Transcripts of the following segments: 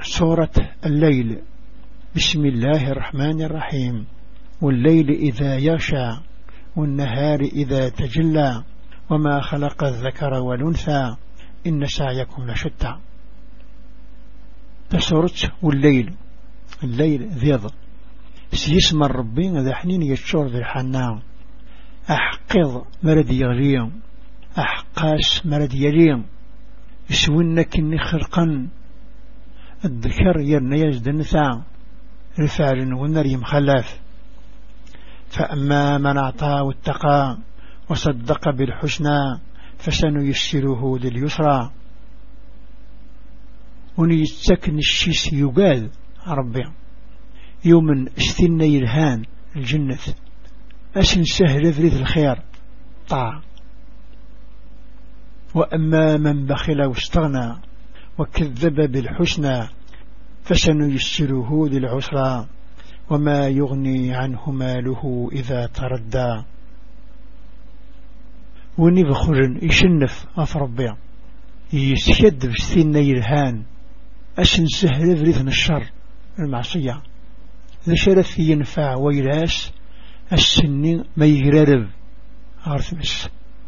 سورة الليل. بسم الله الرحمن الرحيم. والليل إذا يغشى والنهار إذا تجلى وما خلق الذكر والأنثى إن سعيكم لشتى. تسورة والليل. الليل ذيض سيسمى الربي ذا حنين يتشور ذي الحنان. أحقظ مرد يغليم أحقاس مرد يليم يسونك إني خرقا الذكر يرني يزد النثى رفعل ونريم خلاف. فأما من أعطى واتقى وصدق بالحسنى فسنيسره لليسرى. ونيتسكن الشيس يقال ربي يوم استنى يلهان الجنة أسن سهل ذريث الخير طاع. وأما من بخل واستغنى وكذب بالحسنى فسنيسره للعسرى وما يغني عنه ماله إذا تردى. ونبخل يشنف أفربيا يسكد بستين يلهان أسن سهل ذريث الشر المعصية ذا شرف ينفع ويلاس السن ما يقرب أرثمس.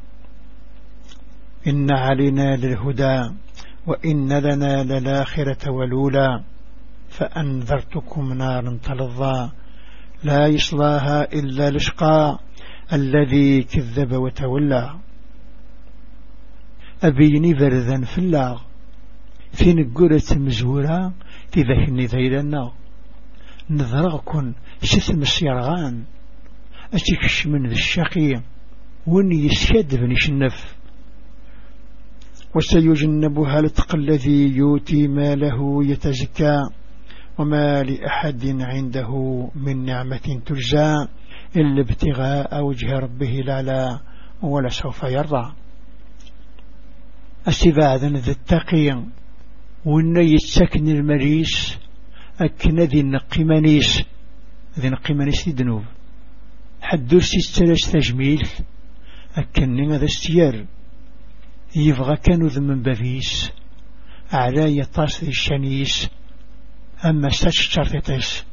إن علينا للهدى وإن لنا للآخرة والأولى فأنذرتكم نارا تلظى لا يصلاها إلا الأشقى الذي كذب وتولى. أبيني برذا في اللاغ في نقولة مزورة تذهني ذيلنا نظركن شثم السيرغان أتكش من ذي الشقي وني يسكد بنش النف. وسيجنبها الاتقى الذي يؤتي ماله يتزكى وما لأحد عنده من نعمة تجزى إلا ابتغاء وجه ربه الأعلى ولا سوف يرضى. أسباذا ذي التقي وإن يتسكن المريس أكن ذي النقمانيس ذي نقمانيس ذنوب حدوسي الثلاث تجميل أكن ذا استيار يبغى كانوا ذمن بفيس أعلى يطاس ذي الشانيس أما ستشتر تطيس